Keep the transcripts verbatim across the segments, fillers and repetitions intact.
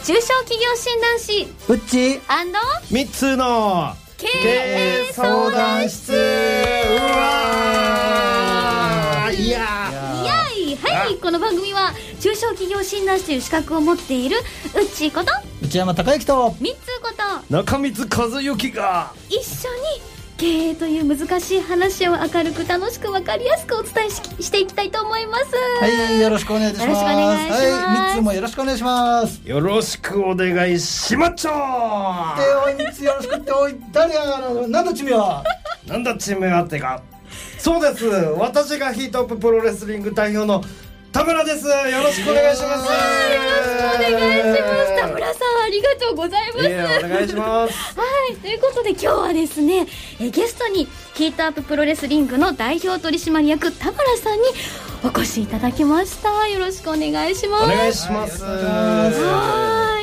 中小企業診断士うっち & みっつの経営相談室。うわーいやーいやい、はい、この番組は中小企業診断士という資格を持っているうっちーこと内山孝之とみっつこと中光和之が一緒に経営という難しい話を明るく楽しく分かりやすくお伝え し, していきたいと思います。 はい、よろしくお願いいたします。 よろしくお願いします。 はい、みっつもよろしくお願いします。 よろしくお願いしまっちょー。 でおいみっつよろしくっておい誰やなんだちみはなんだチームあってか。そうです、私がヒートアッププロレスリング代表の田村です。よろしくお願いします。 よろしくお願いします。田村さんありがとうございます。 いやお願いします。 はい、ということで今日はですねえゲストにヒートアッププロレスリングの代表取締役田村さんにお越しいただきました。よろしくお願いします。 お願いします。 はい、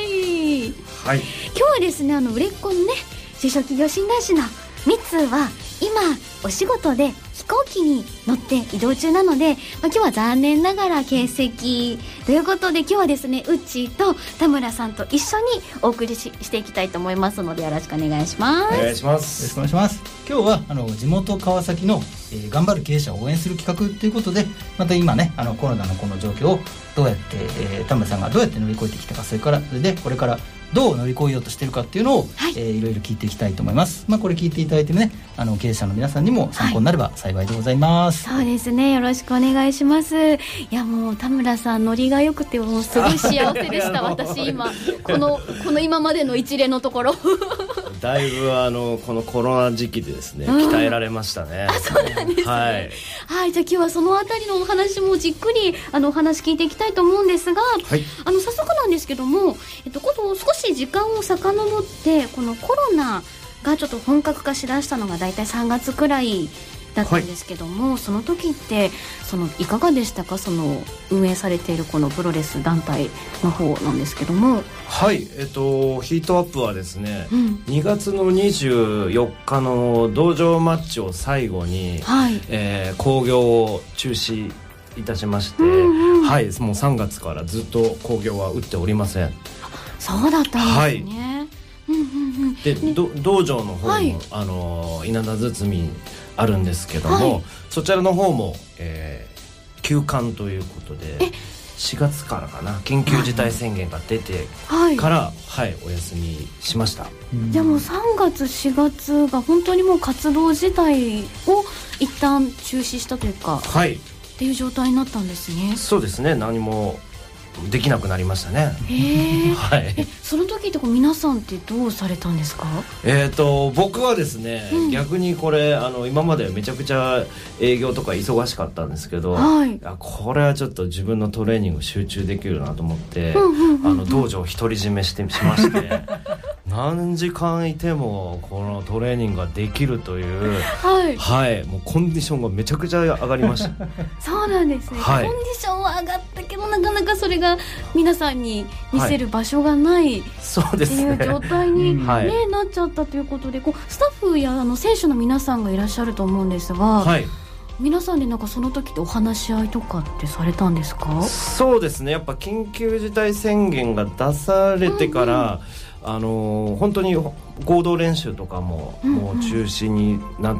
はい、 今日はですねあの売れっ子のね中小企業診断士のみっつは今お仕事で飛行機に乗って移動中なので、まあ、今日は残念ながら欠席ということで今日はですねうっちーと田村さんと一緒にお送り し, していきたいと思いますのでよろしくお願いします。 お願いします。 よろしくお願いします。今日はあの地元川崎の、えー、頑張る経営者を応援する企画ということでまた今ねあのコロナのこの状況をどうやって、えー、田村さんがどうやって乗り越えてきたかそれからそれでこれからどう乗り越えようとしているかっていうのを、はいえー、いろいろ聞いていきたいと思います。まあ、これ聞いていただいてねあの経営者の皆さんにも参考になれば幸いでございます、 はい、そうですねよろしくお願いします。いやもう田村さんノリが良くてもうすごい幸せでした私今このこの今までの一連のところだいぶあのこのコロナ時期でですね、うん、鍛えられましたね。 あそうなんですね。はい、はい、じゃあ今日はそのあたりのお話もじっくりあのお話聞いていきたいと思うんですが、はい、あの早速なんですけども、えっと、この少し時間を遡ってこのコロナがちょっと本格化しだしたのがだいたいさんがつくらいだったんですけども、はい、その時ってそのいかがでしたか。その運営されているこのプロレス団体の方なんですけども。 はい、えっとヒートアップはですね、うん、にがつのにじゅうよっかの道場マッチを最後に、はいえー、興行を中止いたしまして、うんうん、はいもうさんがつからずっと興行は打っておりません。 そうだったんですね、はいうんうんうん、 で、ね、道場の方も、はい、あの稲田堤あるんですけども、はい、そちらの方も、えー、休館ということでしがつからかな緊急事態宣言が出てから、はいはい、お休みしました。 じゃあもうさんがつしがつが本当にもう活動自体を一旦中止したというか、はい、っていう状態になったんですね。 そうですね何もできなくなりましたね。 へえ、 はい、 えその時ってこう皆さんってどうされたんですか。 えーと僕はですね、うん、逆にこれあの今までめちゃくちゃ営業とか忙しかったんですけど、はい、いやこれはちょっと自分のトレーニング集中できるなと思って、うんうんうんうん、あの道場を独り占めしてしまして何時間いてもこのトレーニングができるという、はいはい、もうコンディションがめちゃくちゃ上がりましたそうなんですね、はい、コンディションは上がったけどなかなかそれが皆さんに見せる場所がない、はい、っていう状態に、ねはい、なっちゃったということでこうスタッフやあの選手の皆さんがいらっしゃると思うんですが、はい皆さんでなんかその時ってお話し合いとかってされたんですか。 そうですねやっぱ緊急事態宣言が出されてから、うんうん、あの本当に合同練習とかも、うんうん、もう中止になって、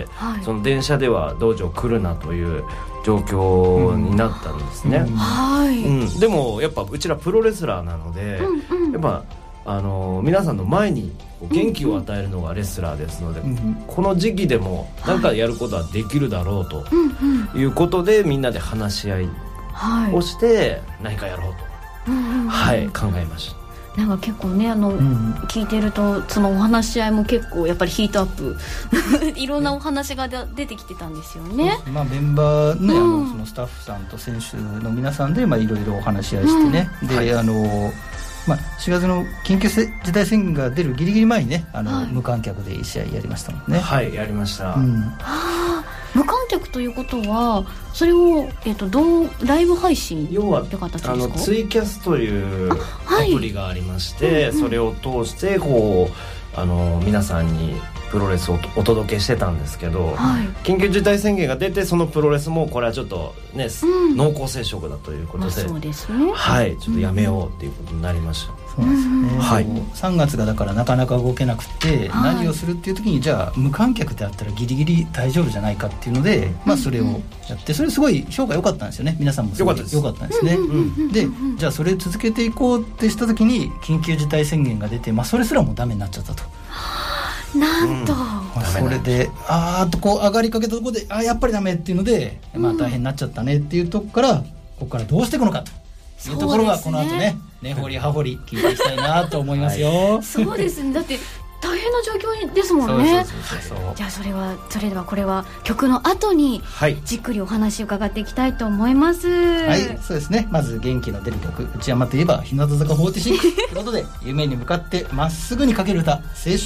はい、その電車では道場来るなという状況になったんですね、うんはいうん、でもやっぱうちらプロレスラーなので、うんうん、やっぱあの皆さんの前に元気を与えるのがレスラーですので、うんうん、この時期でも何かやることはできるだろうということで、はい、みんなで話し合いをして何かやろうと、はいはい、考えました。 なんか結構ねあの、うん、聞いてるとそのお話し合いも結構やっぱりヒートアップいろんなお話が出てきてたんですよね。 まあ、メンバーね、うん、あのそのスタッフさんと選手の皆さんでいろいろお話し合いしてね、うん、で、はい、あのまあ、しがつの緊急事態宣言が出るギリギリ前にねあの、はい、無観客でいち試合やりましたもんね。 はいやりました、うん、はあ、無観客ということはそれを、えー、とどうライブ配信要はって形ですか。 あのツイキャスというアプリがありまして、はい、それを通してこうあの皆さんにプロレスをお届けしてたんですけど、はい、緊急事態宣言が出てそのプロレスもこれはちょっとね、うん、濃厚接触だということで、まあ、そうですね、はい、ちょっとやめようっていうことになりました。 そうなんですね、はい、さんがつがだからなかなか動けなくて、はい、何をするっていう時にじゃあ無観客であったらギリギリ大丈夫じゃないかっていうので、まあ、それをやってそれすごい評価良かったんですよね。皆さんもすごい良かったんですね、うん、でじゃあそれ続けていこうってした時に緊急事態宣言が出て、まあ、それすらもダメになっちゃったと。 なんと、 うん、それであーっとこう上がりかけたところであやっぱりダメっていうので、まあ、大変になっちゃったねっていうとこからここからどうしていくのかというところがこの後ね根掘り葉掘り聞いていきたいなと思いますよ、 はい、そうですね。だって大変な状況ですもんね。じゃあそれはそれではこれは曲の後にじっくりお話を伺っていきたいと思います。 はい、そうですね。まず元気の出る曲、内山といえば日向坂フォーティーシックスということで夢に向かってまっすぐにかける歌、青春